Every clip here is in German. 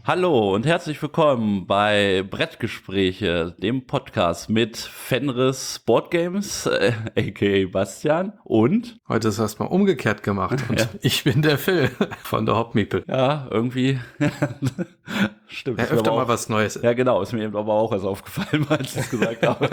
Hallo und herzlich willkommen bei Brettgespräche, dem Podcast mit Fenris Boardgames, aka Bastian und... Heute ist erstmal umgekehrt gemacht und Ja. ich bin der Phil von der Hopmeeple. Ja, irgendwie... Stimmt. Ja, öfter mal was Neues. Ja, genau, ist mir eben aber auch erst aufgefallen, als ich es gesagt habe.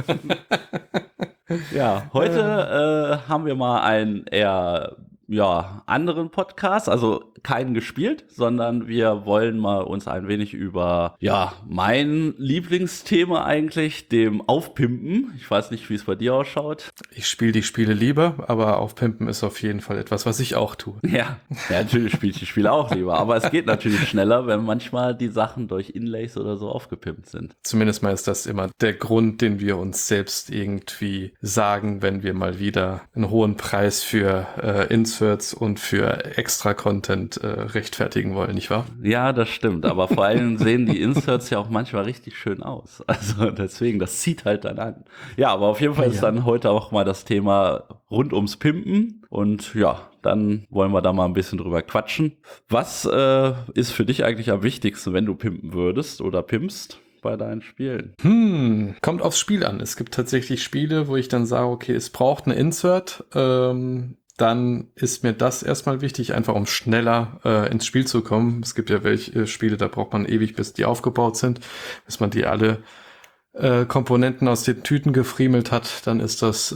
Ja, heute haben wir mal einen eher anderen Podcast, also keinen gespielt, sondern wir wollen mal uns ein wenig über mein Lieblingsthema eigentlich, dem Aufpimpen. Ich weiß nicht, wie es bei dir ausschaut. Ich spiele die Spiele lieber, aber Aufpimpen ist auf jeden Fall etwas, was ich auch tue. Ja, natürlich spiele ich die Spiele auch lieber, aber es geht natürlich schneller, wenn manchmal die Sachen durch Inlays oder so aufgepimpt sind. Zumindest mal ist das immer der Grund, den wir uns selbst irgendwie sagen, wenn wir mal wieder einen hohen Preis für Inserts und für Extra-Content rechtfertigen wollen, nicht wahr? Ja, das stimmt, aber vor allem sehen die Inserts ja auch manchmal richtig schön aus. Also deswegen, das zieht halt dann an. Ja, aber auf jeden Fall ist dann heute auch mal das Thema rund ums Pimpen und dann wollen wir da mal ein bisschen drüber quatschen. Was ist für dich eigentlich am wichtigsten, wenn du pimpen würdest oder pimpst bei deinen Spielen? Kommt aufs Spiel an. Es gibt tatsächlich Spiele, wo ich dann sage, okay, es braucht eine Insert, dann ist mir das erstmal wichtig, einfach um schneller ins Spiel zu kommen. Es gibt ja welche Spiele, da braucht man ewig, bis die aufgebaut sind, bis man die alle Komponenten aus den Tüten gefriemelt hat. Dann ist das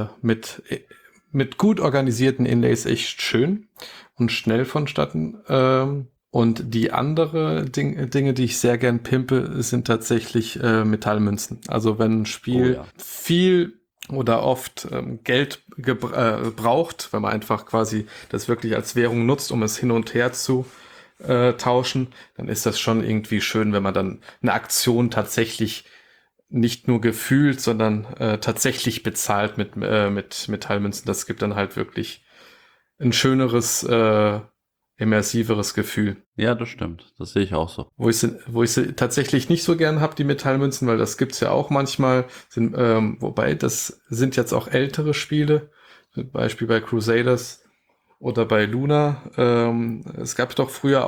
mit gut organisierten Inlays echt schön und schnell vonstatten. Und die andere Dinge, die ich sehr gern pimpe, sind tatsächlich Metallmünzen. Also wenn ein Spiel viel oder oft Geld braucht, wenn man einfach quasi das wirklich als Währung nutzt, um es hin und her zu tauschen, dann ist das schon irgendwie schön, wenn man dann eine Aktion tatsächlich nicht nur gefühlt, sondern tatsächlich bezahlt mit Metallmünzen. Das gibt dann halt wirklich ein schöneres, immersiveres Gefühl. Ja, das stimmt. Das sehe ich auch so. Wo ich sie tatsächlich nicht so gern habe, die Metallmünzen, weil das gibt's ja auch manchmal, wobei das sind jetzt auch ältere Spiele, zum Beispiel bei Crusaders oder bei Luna. Es gab früher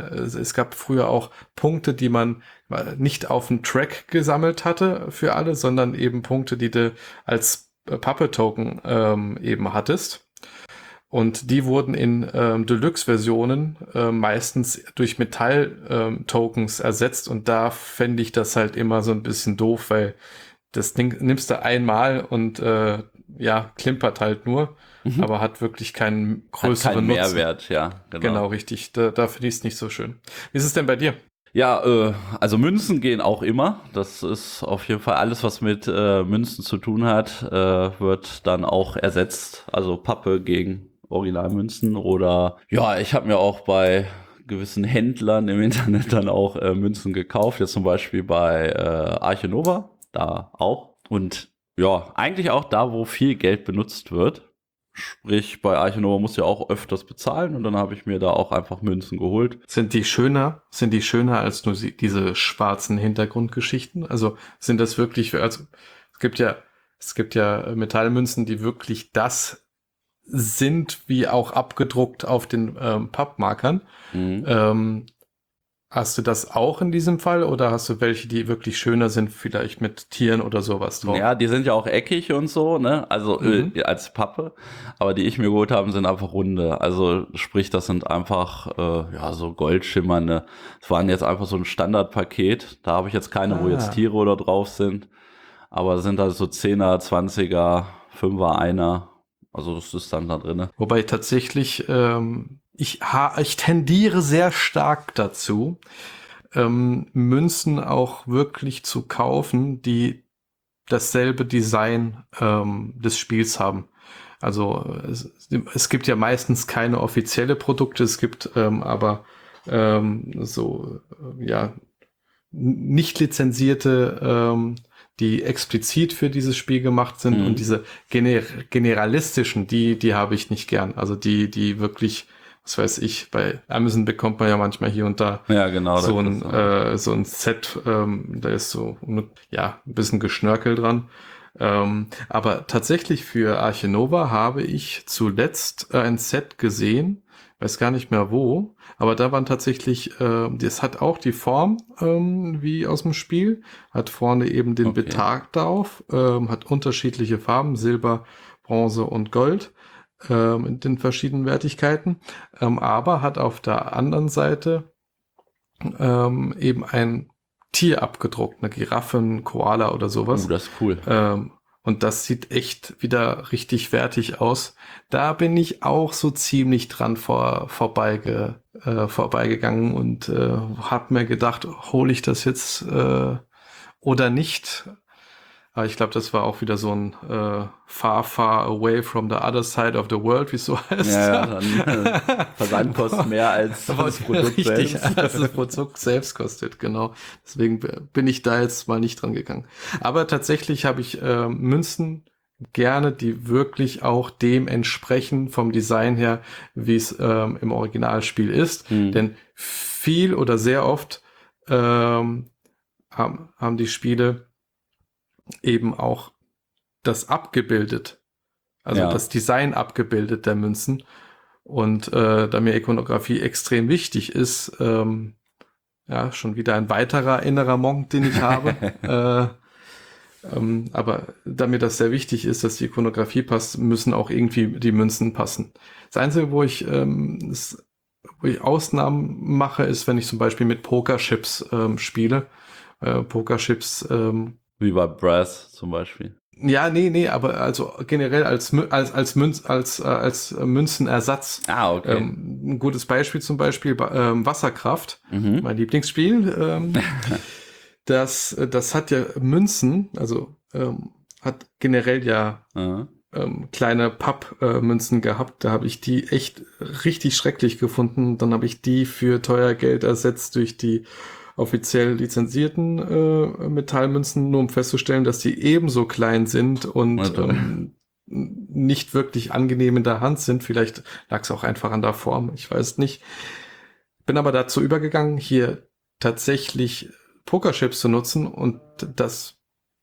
auch Punkte, die man nicht auf dem Track gesammelt hatte für alle, sondern eben Punkte, die du als Puppet-Token eben hattest. Und die wurden in Deluxe-Versionen meistens durch Metall-Tokens ersetzt. Und da fände ich das halt immer so ein bisschen doof, weil das Ding nimmst du einmal und klimpert halt nur, aber hat wirklich keinen größeren Nutzen. Mehrwert, ja. Genau, richtig. Da finde ich es nicht so schön. Wie ist es denn bei dir? Ja, also Münzen gehen auch immer. Das ist auf jeden Fall alles, was mit Münzen zu tun hat, wird dann auch ersetzt. Also Pappe gegen Originalmünzen oder ich habe mir auch bei gewissen Händlern im Internet dann auch Münzen gekauft, jetzt zum Beispiel bei Arche Nova, da auch. Und eigentlich auch da, wo viel Geld benutzt wird. Sprich, bei Arche Nova musst du ja auch öfters bezahlen und dann habe ich mir da auch einfach Münzen geholt. Sind die schöner als nur diese schwarzen Hintergrundgeschichten? Also sind das wirklich, also es gibt ja Metallmünzen, die wirklich das sind, wie auch abgedruckt auf den Pappmarkern. Hast du das auch in diesem Fall oder hast du welche, die wirklich schöner sind, vielleicht mit Tieren oder sowas drauf? Ja, die sind ja auch eckig und so, ne? Also als Pappe. Aber die ich mir geholt habe, sind einfach runde. Also sprich, das sind einfach so goldschimmernde. Es waren jetzt einfach so ein Standardpaket. Da habe ich jetzt keine, wo jetzt Tiere oder drauf sind. Aber sind halt so 10er, 20er, 5er, 1er. Also das ist dann da drin. Wobei tatsächlich, ich tendiere sehr stark dazu, Münzen auch wirklich zu kaufen, die dasselbe Design des Spiels haben. Also es gibt ja meistens keine offizielle Produkte, es gibt aber nicht lizenzierte die explizit für dieses Spiel gemacht sind und diese generalistischen, die habe ich nicht gern. Also die wirklich, was weiß ich, bei Amazon bekommt man ja manchmal hier und da so ein Set, da ist so ein bisschen Geschnörkel dran. Aber tatsächlich für Arche Nova habe ich zuletzt ein Set gesehen, weiß gar nicht mehr wo, aber da waren tatsächlich, das hat auch die Form wie aus dem Spiel, hat vorne eben den Okay. Betrag drauf, hat unterschiedliche Farben, Silber, Bronze und Gold in den verschiedenen Wertigkeiten, aber hat auf der anderen Seite eben ein Tier abgedruckt, eine Giraffe, ein Koala oder sowas. Das ist cool. Und das sieht echt wieder richtig wertig aus. Da bin ich auch so ziemlich dran vorbeigegangen und habe mir gedacht, hole ich das jetzt oder nicht? Aber ich glaube, das war auch wieder so ein far, far away from the other side of the world, wie es so heißt. Ja, dann Versandkosten mehr als das Produkt richtig, selbst. als das Produkt selbst kostet, genau. Deswegen bin ich da jetzt mal nicht dran gegangen. Aber tatsächlich habe ich Münzen gerne, die wirklich auch dem entsprechen vom Design her, wie es im Originalspiel ist. Denn viel oder sehr oft haben die Spiele eben auch das abgebildet, also Ja. das Design abgebildet der Münzen. Und da mir Ikonografie extrem wichtig ist, ja, schon wieder ein weiterer innerer Monk, den ich habe. Aber da mir das sehr wichtig ist, dass die Ikonografie passt, müssen auch irgendwie die Münzen passen. Das Einzige, wo ich Ausnahmen mache, ist, wenn ich zum Beispiel mit Pokerchips spiele. Pokerchips Wie bei Brass zum Beispiel. ja, nee, aber also generell als Münzenersatz. Ah, okay. Ein gutes Beispiel zum Beispiel Wasserkraft, Mhm. mein Lieblingsspiel. Das hat ja Münzen, also hat generell ja Aha. kleine Pappmünzen gehabt. Da habe ich die echt richtig schrecklich gefunden. Dann habe ich die für teuer Geld ersetzt durch die offiziell lizenzierten Metallmünzen, nur um festzustellen, dass die ebenso klein sind und Also, nicht wirklich angenehm in der Hand sind. Vielleicht lag es auch einfach an der Form, ich weiß nicht. Bin aber dazu übergegangen, hier tatsächlich Pokerchips zu nutzen, und das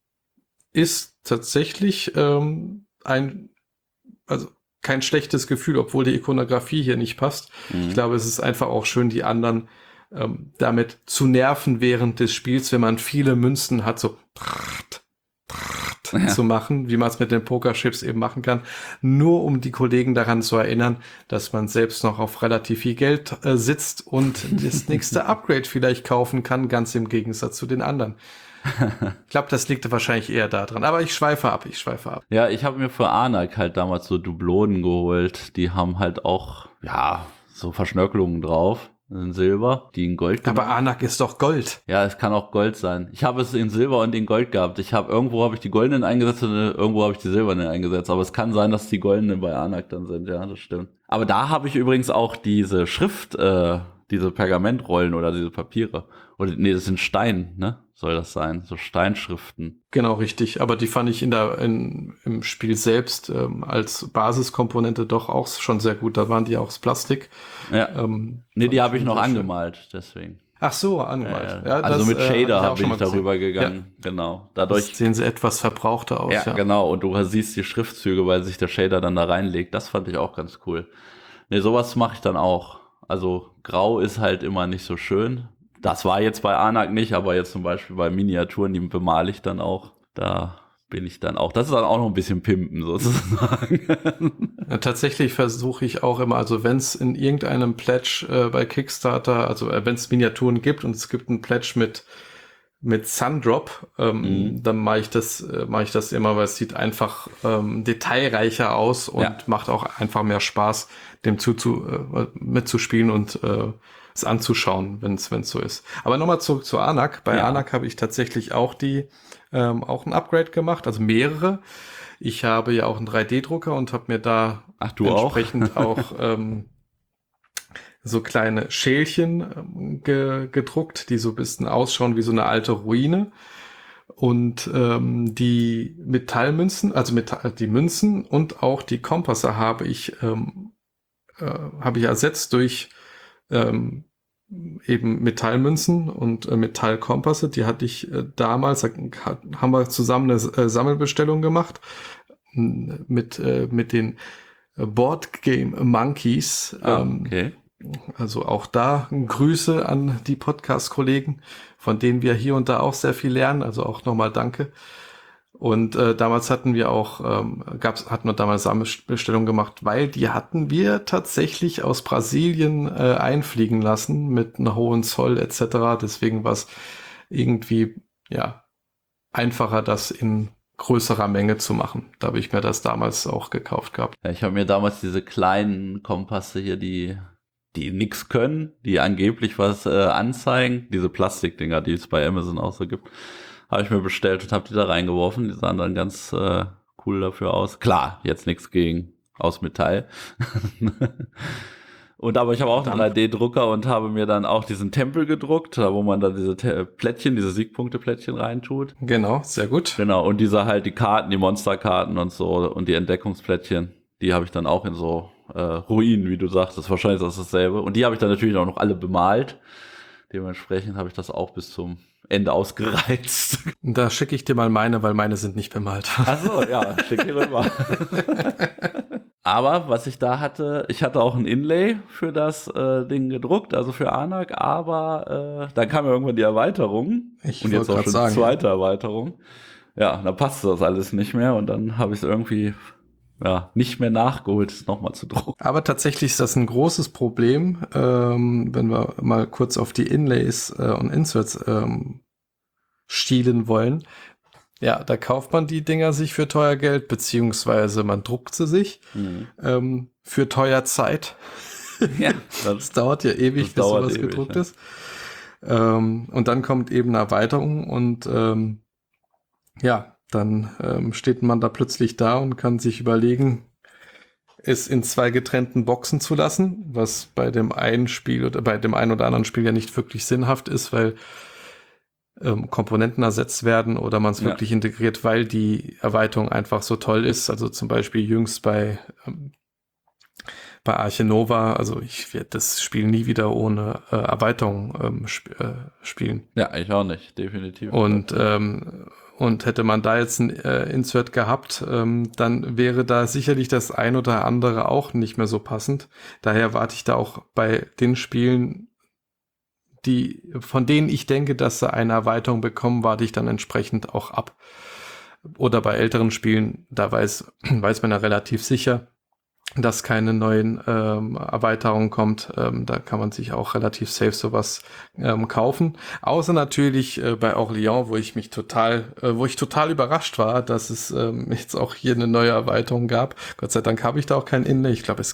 ist tatsächlich also kein schlechtes Gefühl, obwohl die Ikonografie hier nicht passt. Ich glaube, es ist einfach auch schön, die anderen damit zu nerven während des Spiels, wenn man viele Münzen hat, so zu machen, wie man es mit den Pokerchips eben machen kann, nur um die Kollegen daran zu erinnern, dass man selbst noch auf relativ viel Geld sitzt und das nächste Upgrade vielleicht kaufen kann, ganz im Gegensatz zu den anderen. Ich glaube, das liegt wahrscheinlich eher daran. Aber ich schweife ab. ja, ich habe mir für Anak halt damals so Dublonen geholt. Die haben halt auch, ja, so Verschnörkelungen drauf. In Silber, die in Gold Aber Anak ist doch Gold. Ja, es kann auch Gold sein. Ich habe es in Silber und in Gold gehabt. Irgendwo habe ich die goldenen eingesetzt und irgendwo habe ich die silbernen eingesetzt. Aber es kann sein, dass die goldenen bei Anak dann sind. Ja, das stimmt. Aber da habe ich übrigens auch diese Schrift, diese Pergamentrollen oder diese Papiere. Oder nee, das sind Stein, ne? Soll das sein? So Steinschriften. Genau, richtig. Aber die fand ich im Spiel selbst als Basiskomponente doch auch schon sehr gut. Da waren die auch aus Plastik. Ja. Nee, die habe ich noch angemalt, deswegen. Ach so, angemalt. Ja, also mit Shader bin ich darüber gesehen. gegangen. Ja. Genau. Dadurch sehen sie etwas verbrauchter aus. Ja, genau. Und du siehst die Schriftzüge, weil sich der Shader dann da reinlegt. Das fand ich auch ganz cool. Nee, sowas mache ich dann auch. Also Grau ist halt immer nicht so schön. Das war jetzt bei Anak nicht, aber jetzt zum Beispiel bei Miniaturen, die bemale ich dann auch. Da bin ich dann auch. Das ist dann auch noch ein bisschen Pimpen sozusagen. Ja, tatsächlich versuche ich auch immer, also wenn es in irgendeinem Pledge bei Kickstarter, also wenn es Miniaturen gibt und es gibt einen Pledge mit Sundrop, dann mache ich das immer, weil es sieht einfach detailreicher aus und macht auch einfach mehr Spaß, dem mitzuspielen und es anzuschauen, wenn es so ist. Aber nochmal zurück zu Anak. Bei Anak habe ich tatsächlich auch auch ein Upgrade gemacht, also mehrere. Ich habe ja auch einen 3D-Drucker und habe mir da entsprechend auch so kleine Schälchen gedruckt, die so ein bisschen ausschauen wie so eine alte Ruine. Und die Metallmünzen, also die Münzen und auch die Kompasse habe ich ersetzt durch eben Metallmünzen und Metallkompasse. Die hatte ich damals, haben wir zusammen eine Sammelbestellung gemacht mit den Board Game Monkeys. Okay. Also auch da Grüße an die Podcast-Kollegen, von denen wir hier und da auch sehr viel lernen. Also auch nochmal danke. Und damals hatten wir auch, hatten wir damals Sammelbestellung gemacht, weil die hatten wir tatsächlich aus Brasilien einfliegen lassen mit einem hohen Zoll etc. Deswegen war es irgendwie ja einfacher, das in größerer Menge zu machen. Da habe ich mir das damals auch gekauft gehabt. Ja, ich habe mir damals diese kleinen Kompasse hier, die nix können, die angeblich was anzeigen, diese Plastikdinger, die es bei Amazon auch so gibt, habe ich mir bestellt und habe die da reingeworfen. Die sahen dann ganz cool dafür aus. Klar, jetzt nichts gegen aus Metall. Und aber ich habe auch einen 3D-Drucker und habe mir dann auch diesen Tempel gedruckt, da wo man dann diese Plättchen, diese Siegpunkte-Plättchen reintut. Genau, sehr gut. Genau, und diese halt die Karten, die Monsterkarten und so und die Entdeckungsplättchen, die habe ich dann auch in so Ruinen, wie du sagtest, wahrscheinlich ist das dasselbe. Und die habe ich dann natürlich auch noch alle bemalt. Dementsprechend habe ich das auch bis zum Ende ausgereizt. Da schicke ich dir mal meine, weil meine sind nicht bemalt. Ach so, ja, schick die rüber. Aber was ich da hatte, ich hatte auch ein Inlay für das Ding gedruckt, also für Anak, aber dann kam ja irgendwann die Erweiterung. Und jetzt auch schon die zweite Erweiterung. Ja, dann passte das alles nicht mehr und dann habe ich es irgendwie nicht mehr nachgeholt, es nochmal zu drucken. Aber tatsächlich ist das ein großes Problem, wenn wir mal kurz auf die Inlays und Inserts stielen wollen. Ja, da kauft man die Dinger sich für teuer Geld, beziehungsweise man druckt sie sich für teuer Zeit. Ja, das dauert ja ewig, bis sowas gedruckt ist. Und dann kommt eben eine Erweiterung und dann steht man da plötzlich da und kann sich überlegen, es in 2 getrennten Boxen zu lassen, was bei dem einen Spiel oder bei dem einen oder anderen Spiel ja nicht wirklich sinnhaft ist, weil Komponenten ersetzt werden oder man es wirklich integriert, weil die Erweiterung einfach so toll ist. Also zum Beispiel jüngst bei Arche Nova, also ich werde das Spiel nie wieder ohne Erweiterung spielen. Ja, ich auch nicht, definitiv. Und hätte man da jetzt ein Insert gehabt, dann wäre da sicherlich das ein oder andere auch nicht mehr so passend. Daher warte ich da auch bei den Spielen, von denen ich denke, dass sie eine Erweiterung bekommen, warte ich dann entsprechend auch ab. Oder bei älteren Spielen, da weiß man ja relativ sicher, dass keine neuen Erweiterungen kommt. Da kann man sich auch relativ safe sowas kaufen. Außer natürlich bei Orléans, wo ich total überrascht war, dass es jetzt auch hier eine neue Erweiterung gab. Gott sei Dank habe ich da auch kein Inlay. Ich glaube,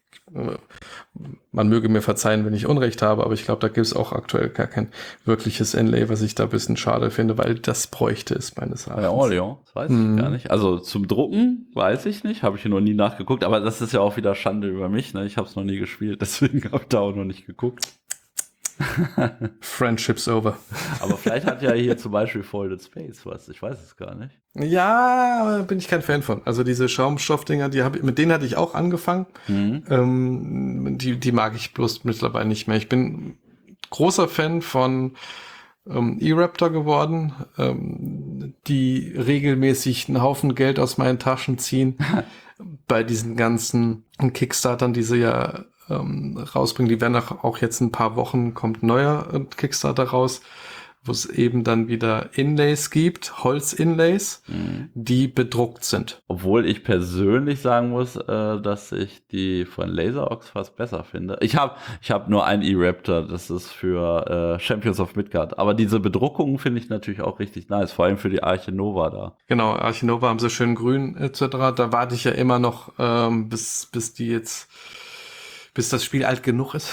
man möge mir verzeihen, wenn ich Unrecht habe, aber ich glaube, da gibt es auch aktuell gar kein wirkliches Inlay, was ich da ein bisschen schade finde, weil das bräuchte es meines Erachtens. Ja, Orléans, das weiß ich gar nicht. Also zum Drucken weiß ich nicht, habe ich hier noch nie nachgeguckt, aber das ist ja auch wieder Schande über mich, ne? Ich habe es noch nie gespielt, deswegen habe ich da auch noch nicht geguckt. Friendship's over. Aber vielleicht hat ja hier zum Beispiel Folded Space was, ich weiß es gar nicht. Ja, bin ich kein Fan von. Also diese Schaumstoffdinger, mit denen hatte ich auch angefangen. Die mag ich bloß mittlerweile nicht mehr. Ich bin großer Fan von E-Raptor geworden, die regelmäßig einen Haufen Geld aus meinen Taschen ziehen. Bei diesen ganzen Kickstartern, die sie ja rausbringen. Die werden auch jetzt in ein paar Wochen, kommt ein neuer Kickstarter raus, wo es eben dann wieder Inlays gibt, Holz-Inlays, die bedruckt sind. Obwohl ich persönlich sagen muss, dass ich die von Laserox fast besser finde. Ich hab nur einen E-Raptor, das ist für Champions of Midgard. Aber diese Bedruckungen finde ich natürlich auch richtig nice, vor allem für die Arche Nova da. Genau, Arche Nova haben sie schön grün etc. Da warte ich ja immer noch, bis das Spiel alt genug ist.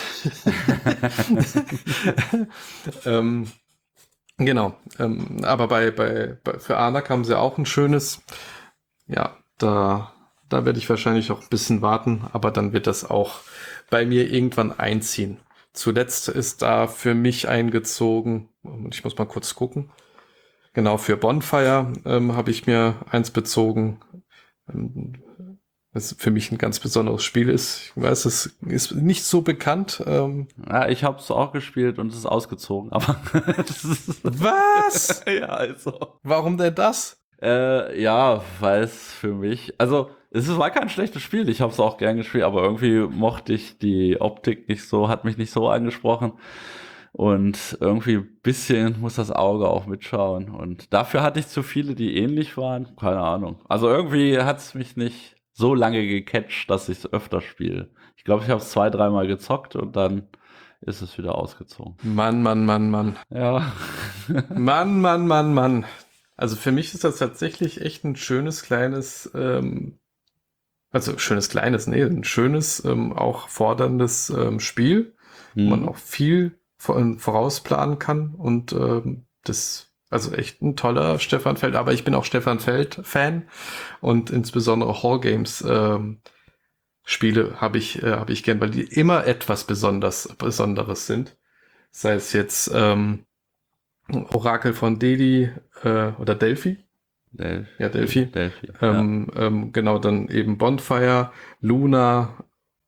Genau. Aber für Anak haben sie auch ein schönes, da werde ich wahrscheinlich auch ein bisschen warten, aber dann wird das auch bei mir irgendwann einziehen. Zuletzt ist da für mich eingezogen, ich muss mal kurz gucken, genau, für Bonfire habe ich mir eins bezogen. das für mich ein ganz besonderes Spiel ist. Ich weiß, es ist nicht so bekannt. Ja, ich habe es auch gespielt und es ist ausgezogen, aber Was? ja, also. Warum denn das? Ja, weil es für mich, also war kein schlechtes Spiel, ich habe es auch gern gespielt, aber irgendwie mochte ich die Optik nicht so, hat mich nicht so angesprochen und irgendwie ein bisschen muss das Auge auch mitschauen und dafür hatte ich zu viele, die ähnlich waren, keine Ahnung. Also irgendwie hat es mich nicht so lange gecatcht, dass ich es öfter spiele. Ich glaube, ich habe es 2, 3 Mal gezockt und dann ist es wieder ausgezogen. Mann, Mann, Mann, Mann. Ja. Mann, Mann, Mann, Mann. Also für mich ist das tatsächlich echt ein schönes, kleines, also schönes, kleines, nee, ein schönes, auch forderndes Spiel, wo man auch viel vorausplanen kann und also echt ein toller Stefan Feld, aber ich bin auch Stefan Feld-Fan und insbesondere Hall Games Spiele habe ich gern, weil die immer etwas Besonderes sind. Sei es jetzt Orakel von Delphi oder Delphi. Ja, Delphi. Delphi. Genau, dann eben Bonfire, Luna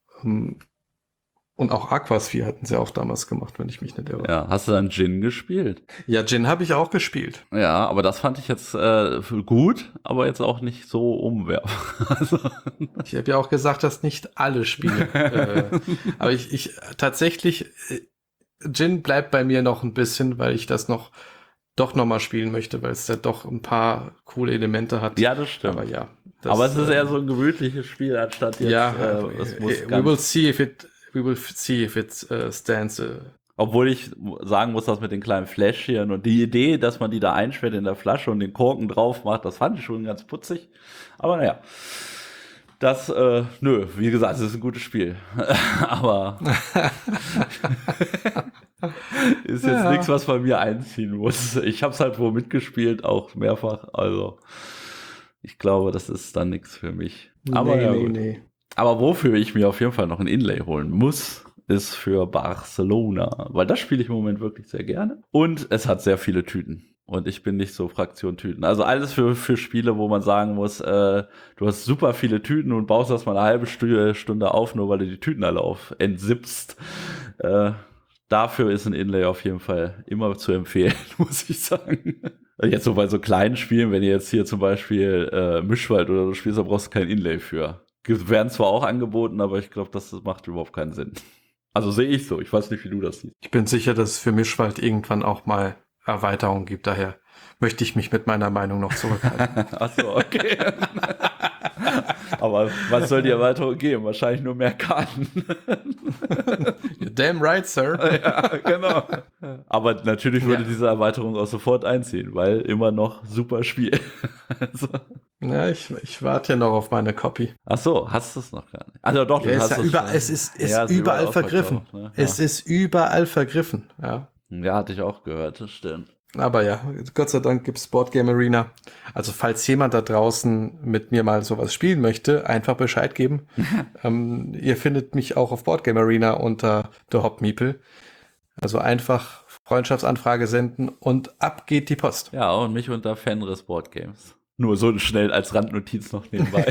und auch Aquasphere hatten sie auch damals gemacht, wenn ich mich nicht irre. Ja, hast du dann Djinn gespielt? Ja, Djinn habe ich auch gespielt. Ja, aber das fand ich jetzt gut, aber jetzt auch nicht so umwerfend. Also, Ich habe ja auch gesagt, dass nicht alle Spiele. Aber ich tatsächlich, Djinn bleibt bei mir noch ein bisschen, weil ich das doch noch mal spielen möchte, weil es ja doch ein paar coole Elemente hat. ja, das stimmt. Aber ja. Aber es ist eher so ein gemütliches Spiel, anstatt jetzt, Ja, es muss we will see if it stands. Obwohl ich sagen muss, dass mit den kleinen Fläschchen und die Idee, dass man die da einsperrt in der Flasche und den Korken drauf macht, das fand ich schon ganz putzig. Aber naja, das, wie gesagt, es ist ein gutes Spiel. Aber ist jetzt nichts, was bei mir einziehen muss. Ich habe es halt wohl mitgespielt, auch mehrfach. Also ich glaube, das ist dann nichts für mich. Aber nee. Aber wofür ich mir auf jeden Fall noch ein Inlay holen muss, ist für Barcelona, weil das spiele ich im Moment wirklich sehr gerne. Und es hat sehr viele Tüten. Und ich bin nicht so Fraktion Tüten. Also alles für Spiele, wo man sagen muss, du hast super viele Tüten und baust das mal eine halbe Stunde auf, nur weil du die Tüten alle entsippst. Dafür ist ein Inlay auf jeden Fall immer zu empfehlen, muss ich sagen. Jetzt so bei so kleinen Spielen, wenn ihr jetzt hier zum Beispiel Mischwald oder so spielst, da brauchst du kein Inlay für. Werden zwar auch angeboten, aber ich glaube, das macht überhaupt keinen Sinn. Also sehe ich so. Ich weiß nicht, wie du das siehst. Ich bin sicher, dass es für Mischwald irgendwann auch mal Erweiterungen gibt. Daher möchte ich mich mit meiner Meinung noch zurückhalten. Ach so, okay. Aber was soll die Erweiterung geben? Wahrscheinlich nur mehr Karten. You're damn right, sir. Ja, genau. Aber natürlich würde diese Erweiterung auch sofort einziehen, weil immer noch super Spiel. Also. Ja, ich warte ja noch auf meine Copy. Ach so, hast du es noch gar nicht? Also doch, ja, du hast ja es. es ist überall vergriffen. Ne? Ja. Es ist überall vergriffen, ja. Ja, hatte ich auch gehört, das stimmt. Aber ja, Gott sei Dank gibt's Board Game Arena. Also falls jemand da draußen mit mir mal sowas spielen möchte, einfach Bescheid geben. Ihr findet mich auch auf Board Game Arena unter The Hop Meeple. Also einfach Freundschaftsanfrage senden und ab geht die Post. Ja, und mich unter Fenris Board Games. Nur so schnell als Randnotiz noch nebenbei.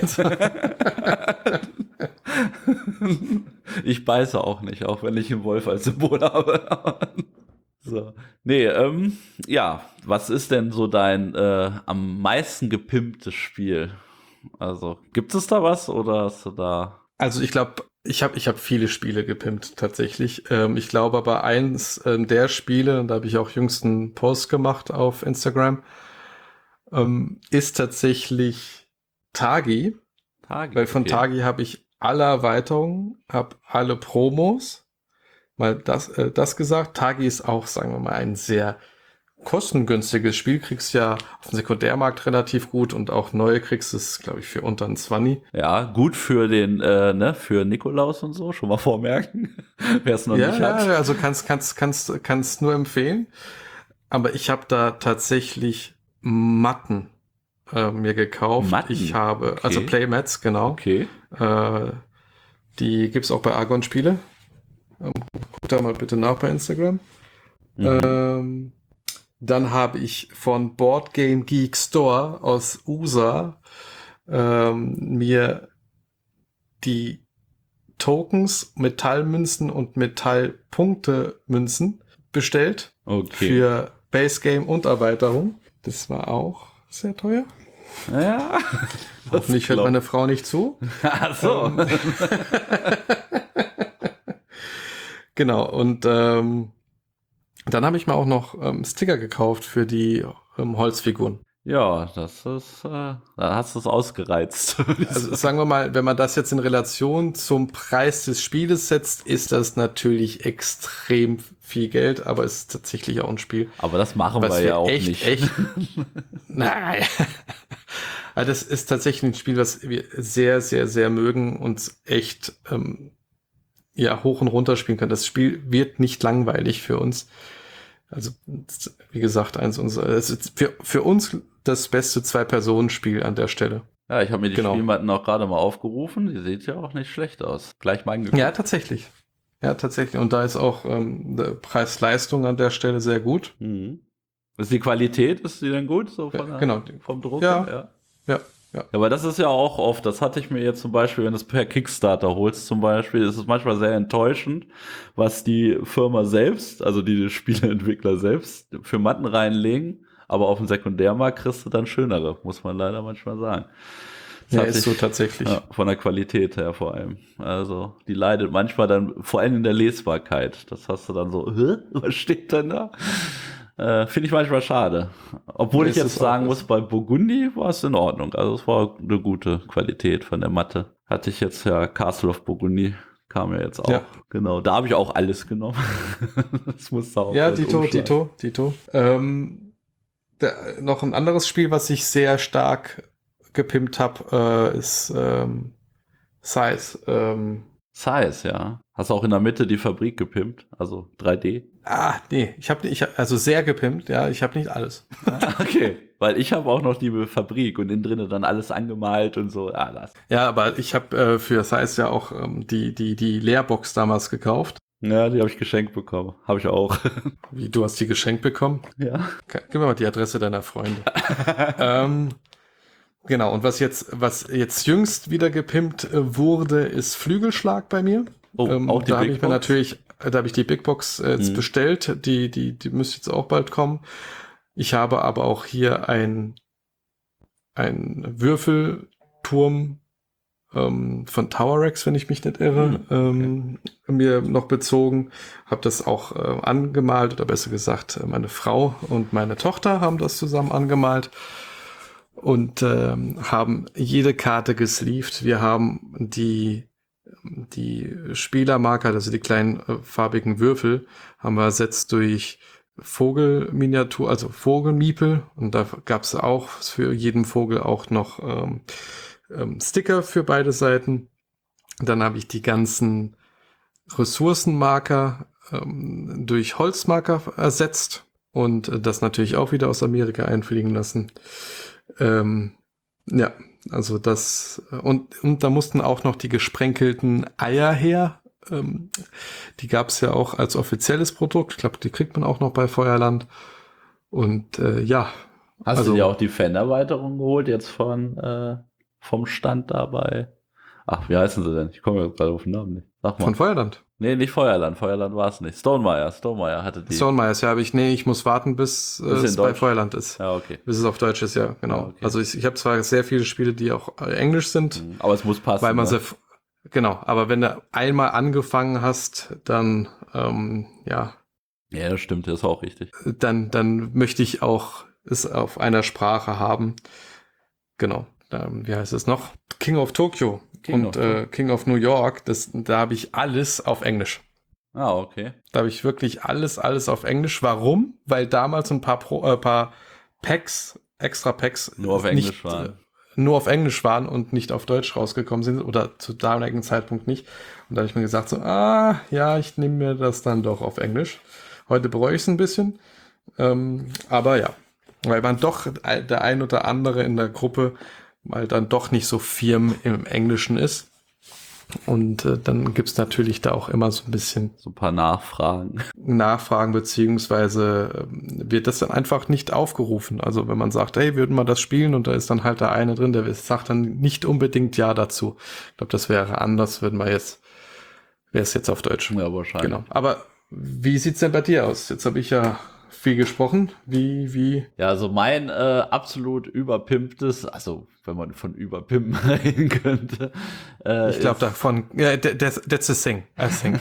Ich beiße auch nicht, auch wenn ich einen Wolf als Symbol habe. So. Nee, ja, was ist denn so dein am meisten gepimptes Spiel? Also, gibt es da was oder hast du da? Also ich glaube, ich hab viele Spiele gepimpt tatsächlich. Ich glaube aber eins der Spiele, und da habe ich auch jüngst einen Post gemacht auf Instagram, ist tatsächlich Tagi. Weil von Tagi habe ich alle Erweiterungen, habe alle Promos. Mal das gesagt. Tagi ist auch, sagen wir mal, ein sehr kostengünstiges Spiel. Kriegst ja auf dem Sekundärmarkt relativ gut und auch neue kriegst es, glaube ich, für unter ein 20. Ja, gut für den, für Nikolaus und so, schon mal vormerken, wer es noch nicht hat. Ja, also kannst nur empfehlen. Aber ich habe da tatsächlich Matten mir gekauft. Matten? Ich habe, also Playmats, genau. Okay. Die gibt's auch bei Argon Spiele. Guck da mal bitte nach bei Instagram. Mhm. Dann habe ich von Board Game Geek Store aus USA mir die Tokens, Metallmünzen und Metallpunktemünzen bestellt. Okay. Für Base Game und Erweiterung. Das war auch sehr teuer. Ja. Hoffentlich hört meine Frau nicht zu. Ach so. Genau, und dann habe ich mir auch noch Sticker gekauft für die Holzfiguren. Ja, das ist, da hast du es ausgereizt. Also sagen wir mal, wenn man das jetzt in Relation zum Preis des Spieles setzt, ist das natürlich extrem viel Geld, aber es ist tatsächlich auch ein Spiel. Aber das machen wir ja auch nicht. Nein. Also das ist tatsächlich ein Spiel, was wir sehr, sehr, sehr mögen und echt hoch und runter spielen können. Das Spiel wird nicht langweilig für uns. Also, wie gesagt, für uns das beste 2-Personen-Spiel an der Stelle. Ja, ich habe mir die Spielmatten auch gerade mal aufgerufen. Die sieht ja auch nicht schlecht aus. Gleich mal angeguckt. Ja, tatsächlich. Und da ist auch Preis-Leistung an der Stelle sehr gut. Mhm. Ist die Qualität, ist die denn gut? So vom Druck? Ja. Aber das ist ja auch oft, das hatte ich mir jetzt zum Beispiel, wenn du es per Kickstarter holst zum Beispiel, ist es manchmal sehr enttäuschend, was die Firma selbst, also die Spieleentwickler selbst für Matten reinlegen, aber auf dem Sekundärmarkt kriegst du dann schönere, muss man leider manchmal sagen. Das ist so tatsächlich. Ja, von der Qualität her vor allem. Also die leidet manchmal dann, vor allem in der Lesbarkeit. Das hast du dann so, was steht denn da? Finde ich manchmal schade. Obwohl ich jetzt sagen muss, bei Burgundy war es in Ordnung. Also es war eine gute Qualität von der Matte. Hatte ich jetzt ja Castle of Burgundy, kam ja jetzt auch. Ja. Genau, da habe ich auch alles genommen. Das muss auch. Ja, Dito. Noch ein anderes Spiel, was ich sehr stark gepimpt habe, ist Size. Size, ja. Hast du auch in der Mitte die Fabrik gepimpt, also 3D? Nee, also sehr gepimpt, ja, ich habe nicht alles. Okay, weil ich habe auch noch die Fabrik und innen drinnen dann alles angemalt und so. Ja, aber ich habe für Size ja auch die Leerbox damals gekauft. Ja, die habe ich geschenkt bekommen. Habe ich auch. Wie, du hast die geschenkt bekommen? Ja. Gib mir mal die Adresse deiner Freunde. Genau, und was jetzt jüngst wieder gepimpt wurde, ist Flügelschlag bei mir. Auch die da habe Big ich mir Box? natürlich, da habe ich die Big Box jetzt bestellt. Die müsste jetzt auch bald kommen. Ich habe aber auch hier ein Würfelturm von Towerex, wenn ich mich nicht irre, mir noch bezogen. Habe das auch angemalt, oder besser gesagt, meine Frau und meine Tochter haben das zusammen angemalt. Und haben jede Karte gesleeved. Wir haben die Spielermarker, also die kleinen farbigen Würfel, haben wir ersetzt durch Vogelminiatur, also Vogelmiepel. Und da gab es auch für jeden Vogel auch noch Sticker für beide Seiten. Dann habe ich die ganzen Ressourcenmarker durch Holzmarker ersetzt und das natürlich auch wieder aus Amerika einfliegen lassen. Ja, also das und da mussten auch noch die gesprenkelten Eier her. Die gab es ja auch als offizielles Produkt. Ich glaube, die kriegt man auch noch bei Feuerland. Und ja. Hast du dir auch die Fan-Erweiterung geholt jetzt vom Stand dabei? Ach, wie heißen sie denn? Ich komme jetzt gerade auf den Namen nicht. Sag mal. Von Feuerland? Nee, nicht Feuerland. Feuerland war es nicht. Stonemaier hatte die. Stonemaiers, ja, ich muss warten, bis es bei Feuerland ist. Ja, okay. Bis es auf Deutsch ist, ja, genau. Ja, okay. Also ich habe zwar sehr viele Spiele, die auch Englisch sind. Aber es muss passen. Weil man genau, aber wenn du einmal angefangen hast, dann, ja. Ja, das stimmt, das ist auch richtig. Dann möchte ich auch es auf einer Sprache haben. Genau. Wie heißt es noch? King of Tokyo King of New York, da habe ich alles auf Englisch. Ah, okay. Da habe ich wirklich alles auf Englisch. Warum? Weil damals ein paar Packs, extra Packs nur auf Englisch waren. Nur auf Englisch waren und nicht auf Deutsch rausgekommen sind oder zu damaligen Zeitpunkt nicht. Und da habe ich mir gesagt so, ja, ich nehme mir das dann doch auf Englisch. Heute bereue ich es ein bisschen. Aber ja, weil man doch der ein oder andere in der Gruppe mal dann doch nicht so firm im Englischen ist. Und dann gibt's natürlich da auch immer so ein bisschen So ein paar Nachfragen. Nachfragen, beziehungsweise wird das dann einfach nicht aufgerufen. Also wenn man sagt, hey, würden wir das spielen, und da ist dann halt der eine drin, der sagt dann nicht unbedingt Ja dazu. Ich glaube, das wäre anders, wäre es jetzt auf Deutsch. Ja, wahrscheinlich. Genau. Aber wie sieht's denn bei dir aus? Jetzt habe ich ja viel gesprochen. Wie? Ja, also mein absolut überpimptes, also wenn man von überpimpen reden könnte. Ich glaube davon, ja, that's a thing. I think.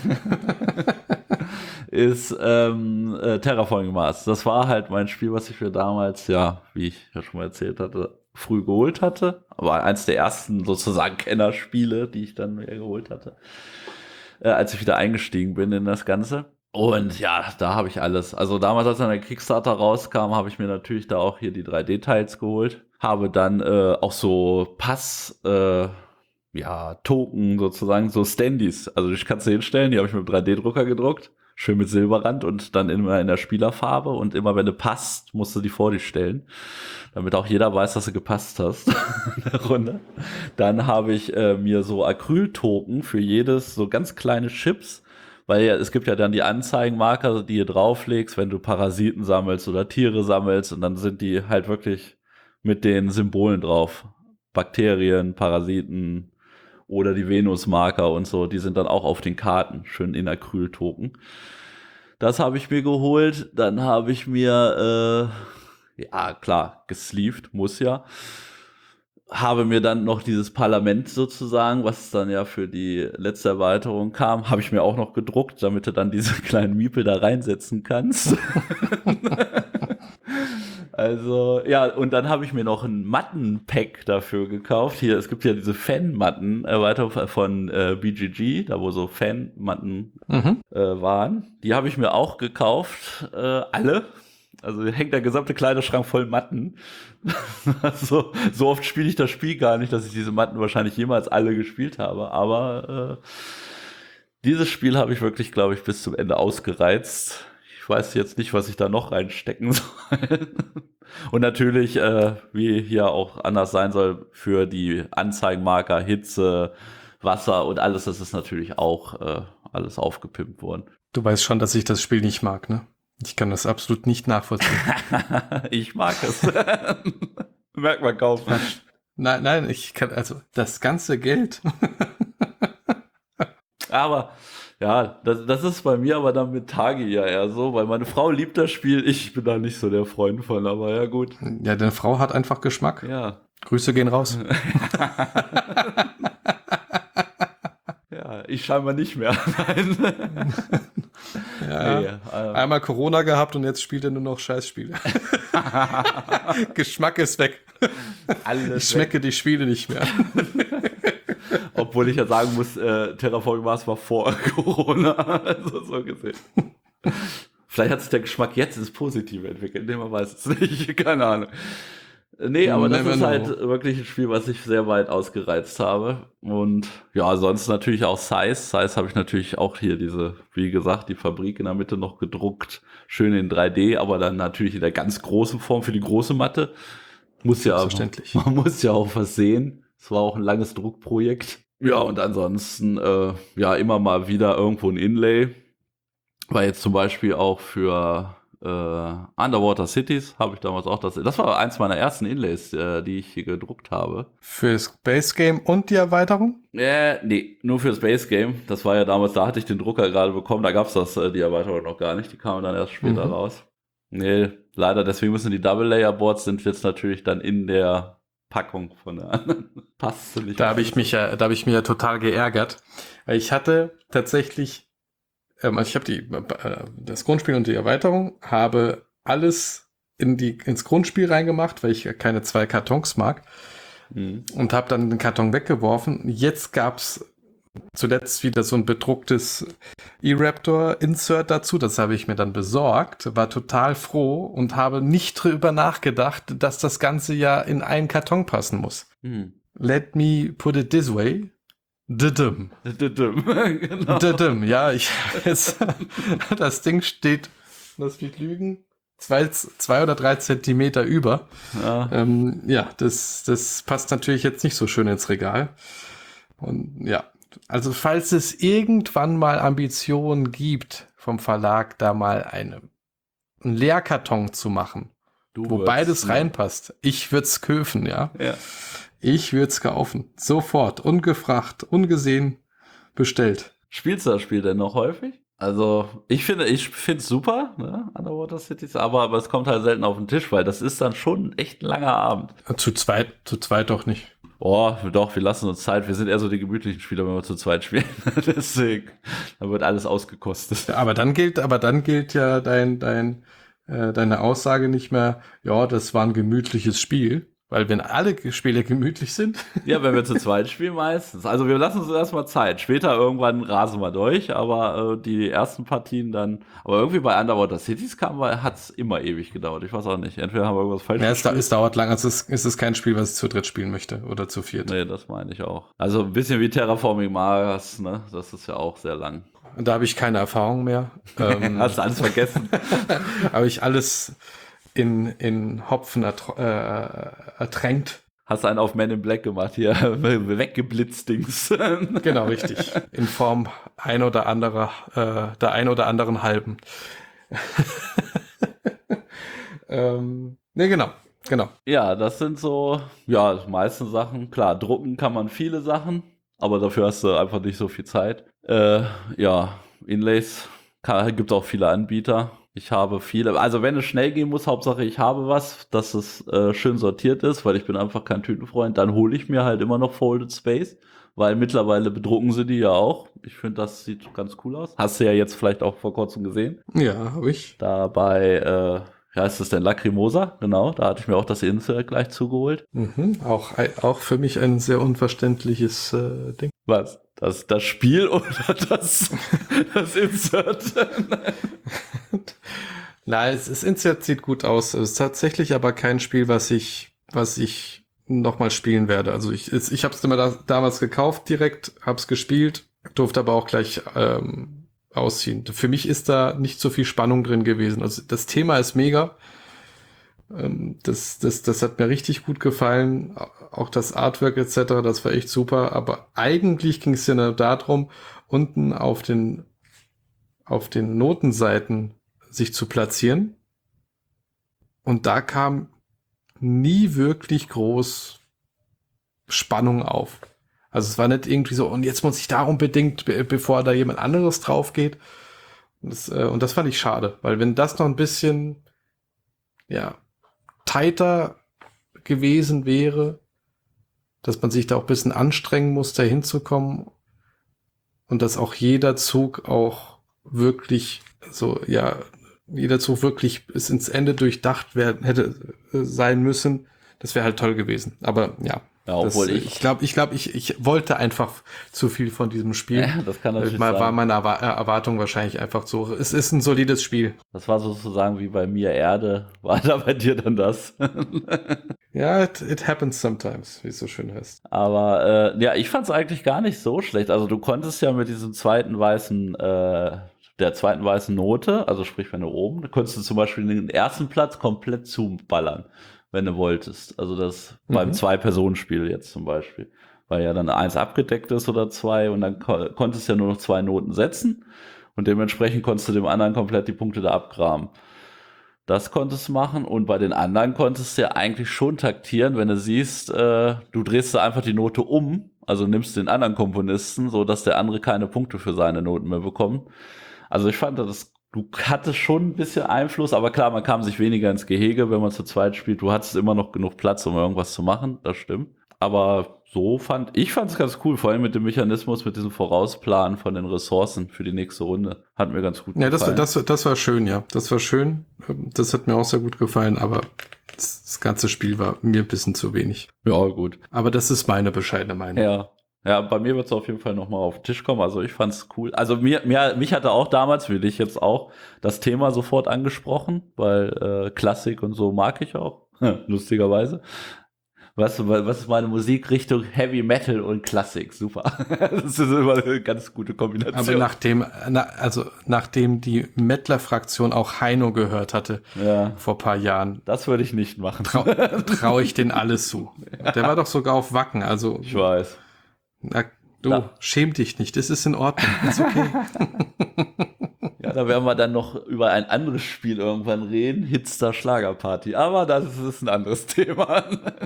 Ist Terraforming Mars. Das war halt mein Spiel, was ich mir damals, ja, wie ich ja schon mal erzählt hatte, früh geholt hatte. Aber eins der ersten sozusagen Kennerspiele, die ich dann mir geholt hatte, als ich wieder eingestiegen bin in das Ganze. Und ja, da habe ich alles. Also damals, als dann der Kickstarter rauskam, habe ich mir natürlich da auch hier die 3D-Teils geholt. Habe dann auch so Token sozusagen, so Standys. Also ich kann es hinstellen, die habe ich mit dem 3D-Drucker gedruckt. Schön mit Silberrand und dann immer in der Spielerfarbe. Und immer wenn du passt, musst du die vor dich stellen. Damit auch jeder weiß, dass du gepasst hast in der Runde. Dann habe ich mir so Acryl-Token für jedes, so ganz kleine Chips. Weil ja, es gibt ja dann die Anzeigenmarker, die ihr drauflegst, wenn du Parasiten sammelst oder Tiere sammelst. Und dann sind die halt wirklich mit den Symbolen drauf. Bakterien, Parasiten oder die Venus-Marker und so. Die sind dann auch auf den Karten, schön in Acryl-Token. Das habe ich mir geholt. Dann habe ich mir, ja klar, gesleeved, muss ja. Habe mir dann noch dieses Parlament sozusagen, was dann ja für die letzte Erweiterung kam, habe ich mir auch noch gedruckt, damit du dann diese kleinen Miepel da reinsetzen kannst. Also, ja, und dann habe ich mir noch ein Mattenpack dafür gekauft. Hier, es gibt ja diese Fan-Matten-Erweiterung von BGG, da wo so Fan-Matten waren. Die habe ich mir auch gekauft, alle. Also hängt der gesamte Kleiderschrank voll Matten. Also, so oft spiele ich das Spiel gar nicht, dass ich diese Matten wahrscheinlich jemals alle gespielt habe. Aber dieses Spiel habe ich wirklich, glaube ich, bis zum Ende ausgereizt. Ich weiß jetzt nicht, was ich da noch reinstecken soll. Und natürlich, wie hier auch anders sein soll, für die Anzeigenmarker, Hitze, Wasser und alles, das ist natürlich auch alles aufgepimpt worden. Du weißt schon, dass ich das Spiel nicht mag, ne? Ich kann das absolut nicht nachvollziehen. Ich mag es. Merkt man kaum. Nein, ich kann, also das ganze Geld. Aber ja, das ist bei mir aber dann mit Tagi ja eher so, weil meine Frau liebt das Spiel, ich bin da nicht so der Freund von, aber ja gut. Ja, deine Frau hat einfach Geschmack. Ja. Grüße gehen raus. Ja, ich scheinbar nicht mehr. Nein. Ja, nee, einmal Corona gehabt und jetzt spielt er nur noch Scheißspiele. Geschmack ist weg. Alles ich schmecke die Spiele nicht mehr. Obwohl ich ja sagen muss, Terraforming Mars war vor Corona. Also so gesehen. Vielleicht hat sich der Geschmack jetzt ins Positive entwickelt. Nee, man weiß es nicht. Keine Ahnung. Nee, aber das ist halt wirklich ein Spiel, was ich sehr weit ausgereizt habe. Und ja, sonst natürlich auch Size. Size habe ich natürlich auch hier wie gesagt, die Fabrik in der Mitte noch gedruckt. Schön in 3D, aber dann natürlich in der ganz großen Form für die große Matte. Man muss ja auch was sehen. Es war auch ein langes Druckprojekt. Ja, und ansonsten, immer mal wieder irgendwo ein Inlay. War jetzt zum Beispiel auch für Underwater Cities habe ich damals auch das war eins meiner ersten Inlays, die ich hier gedruckt habe. Für das Base Game und die Erweiterung? Nee, nur für das Base Game. Das war ja damals, da hatte ich den Drucker gerade bekommen, da gab es die Erweiterung noch gar nicht, die kamen dann erst später raus. Nee, leider, deswegen müssen die Double-Layer-Boards sind jetzt natürlich dann in der Packung von der anderen. Passt nicht. Da habe ich mich ja total geärgert. Weil ich hatte tatsächlich ich habe das Grundspiel und die Erweiterung, habe alles ins Grundspiel reingemacht, weil ich keine 2 Kartons mag. Und habe dann den Karton weggeworfen. Jetzt gab's zuletzt wieder so ein bedrucktes E-Raptor-Insert dazu. Das habe ich mir dann besorgt, war total froh und habe nicht drüber nachgedacht, dass das Ganze ja in einen Karton passen muss. Let me put it this way. Genau. Ja, das Ding steht, lass mich lügen, 2 oder 3 Zentimeter über. Ja, das passt natürlich jetzt nicht so schön ins Regal. Und ja, Also falls es irgendwann mal Ambitionen gibt vom Verlag, da mal einen Leerkarton zu machen, wo beides reinpasst, ich würde es kaufen, ja. Ich würde es kaufen. Sofort, ungefragt, ungesehen bestellt. Spielst du das Spiel denn noch häufig? Also, ich finde es super, ne, Underwater Cities, aber es kommt halt selten auf den Tisch, weil das ist dann schon echt ein langer Abend. Zu zweit doch nicht. Oh, doch, wir lassen uns Zeit. Wir sind eher so die gemütlichen Spieler, wenn wir zu zweit spielen. Deswegen, da wird alles ausgekostet. Aber dann gilt ja deine Aussage nicht mehr, ja, das war ein gemütliches Spiel. Weil wenn alle Spiele gemütlich sind. Ja, wenn wir zu zweit spielen meistens. Also wir lassen uns erstmal Zeit. Später irgendwann rasen wir durch, aber die ersten Partien dann. Aber irgendwie bei Underwater Cities hat es immer ewig gedauert. Ich weiß auch nicht. Entweder haben wir irgendwas falsch gemacht. Ja, es dauert lang. Also es ist kein Spiel, was ich zu dritt spielen möchte oder zu viert. Nee, das meine ich auch. Also ein bisschen wie Terraforming Mars, ne? Das ist ja auch sehr lang. Da habe ich keine Erfahrung mehr. Hast du alles vergessen? Habe ich alles in Hopfen ertränkt. Hast du einen auf Men in Black gemacht, hier weggeblitzt Dings. Genau, richtig. In Form der ein oder anderen halben. Ne, genau. Ja, das sind so, ja, die meisten Sachen. Klar, drucken kann man viele Sachen, aber dafür hast du einfach nicht so viel Zeit. Ja, Inlays gibt auch viele Anbieter. Ich habe viele, also wenn es schnell gehen muss, Hauptsache ich habe was, dass es schön sortiert ist, weil ich bin einfach kein Tütenfreund, dann hole ich mir halt immer noch Folded Space, weil mittlerweile bedrucken sie die ja auch. Ich finde, das sieht ganz cool aus. Hast du ja jetzt vielleicht auch vor kurzem gesehen. Ja, habe ich. Da bei, wie heißt es denn, Lacrimosa, genau, da hatte ich mir auch das Insert gleich zugeholt. Mhm, auch für mich ein sehr unverständliches Ding. Was? Das Spiel oder das Insert? Nein, das Insert sieht gut aus. Es ist tatsächlich aber kein Spiel, was ich nochmal spielen werde. Also ich habe es immer damals gekauft direkt, habe es gespielt, durfte aber auch gleich ausziehen. Für mich ist da nicht so viel Spannung drin gewesen. Also das Thema ist mega. Das hat mir richtig gut gefallen. Auch das Artwork etc., das war echt super. Aber eigentlich ging es ja nur darum, unten auf den Notenseiten sich zu platzieren. Und da kam nie wirklich groß Spannung auf. Also es war nicht irgendwie so, und jetzt muss ich da unbedingt, bevor da jemand anderes drauf geht. Und das fand ich schade, weil wenn das noch ein bisschen, ja, tighter gewesen wäre, dass man sich da auch ein bisschen anstrengen muss, da hinzukommen und dass auch jeder Zug auch wirklich so, ja, jeder Zug wirklich bis ins Ende durchdacht hätte sein müssen, das wäre halt toll gewesen. Aber ja. Ja, obwohl ich glaube, ich wollte einfach zu viel von diesem Spiel. Ja, das kann natürlich sein. War meine Erwartung wahrscheinlich einfach so. Es ist ein solides Spiel. Das war sozusagen wie bei mir Erde. War da bei dir dann das? Ja, it happens sometimes, wie es so schön heißt. Aber ja, ich fand es eigentlich gar nicht so schlecht. Also du konntest ja mit diesem der zweiten weißen Note, also sprich, wenn du oben, da konntest du zum Beispiel den ersten Platz komplett zuballern, wenn du wolltest. Also das beim Zwei-Personen-Spiel jetzt zum Beispiel. Weil ja dann 1 abgedeckt ist oder 2 und dann konntest du ja nur noch 2 Noten setzen und dementsprechend konntest du dem anderen komplett die Punkte da abgraben. Das konntest du machen und bei den anderen konntest du ja eigentlich schon taktieren, wenn du siehst, du drehst da einfach die Note um, also nimmst den anderen Komponisten, so dass der andere keine Punkte für seine Noten mehr bekommt. Also ich fand, du hattest schon ein bisschen Einfluss, aber klar, man kam sich weniger ins Gehege, wenn man zu zweit spielt. Du hattest immer noch genug Platz, um irgendwas zu machen, das stimmt. Aber so fand es ganz cool, vor allem mit dem Mechanismus, mit diesem Vorausplan von den Ressourcen für die nächste Runde. Hat mir ganz gut gefallen. Ja, das war schön, ja. Das war schön. Das hat mir auch sehr gut gefallen, aber das ganze Spiel war mir ein bisschen zu wenig. Ja, gut. Aber das ist meine bescheidene Meinung. Ja, bei mir wird es auf jeden Fall nochmal auf den Tisch kommen. Also ich fand's cool. Also mich hatte auch damals, will ich jetzt auch, das Thema sofort angesprochen, weil Klassik und so mag ich auch, lustigerweise. Was ist meine Musikrichtung? Heavy Metal und Klassik, super. Das ist immer eine ganz gute Kombination. Aber nachdem die Mettler-Fraktion auch Heino gehört hatte, vor ein paar Jahren. Das würde ich nicht machen. Trau ich denen alles zu. Ja. Der war doch sogar auf Wacken, also. Ich weiß. Du, schäm dich nicht, es ist in Ordnung, ist okay. Ja, da werden wir dann noch über ein anderes Spiel irgendwann reden, Hitster Schlagerparty. Aber das ist ein anderes Thema.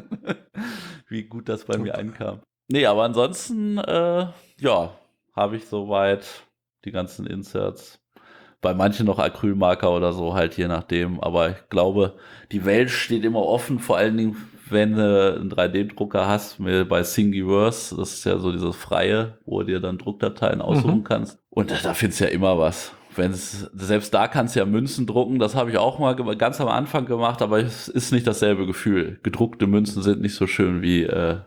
Wie gut das bei mir ankam. Nee, aber ansonsten, ja, habe ich soweit die ganzen Inserts. Bei manchen noch Acrylmarker oder so, halt je nachdem. Aber ich glaube, die Welt steht immer offen, vor allen Dingen, wenn du einen 3D-Drucker hast, bei Thingiverse, das ist ja so dieses Freie, wo du dir dann Druckdateien aussuchen kannst. Und da findest du ja immer was. Selbst da kannst du ja Münzen drucken, das habe ich auch mal ganz am Anfang gemacht, aber es ist nicht dasselbe Gefühl. Gedruckte Münzen sind nicht so schön wie